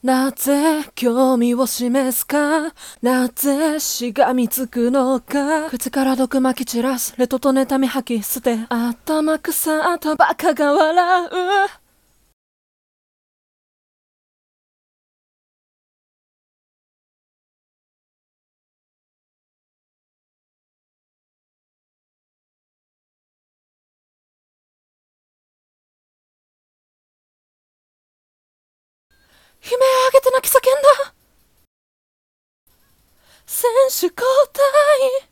なぜ興味を示すか、なぜしがみつくのか、口から毒まき散らすレトと妬み吐き捨て、頭腐ったバカが笑う。悲鳴上げて泣き叫んだ選手交代。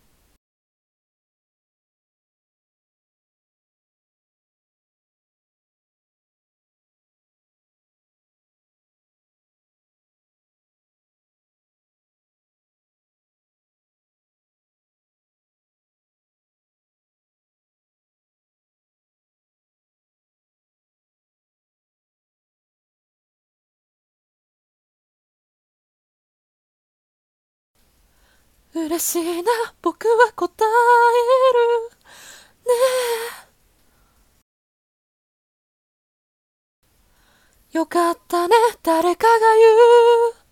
嬉しいな、僕は答えるね。よかったね、誰かが言う。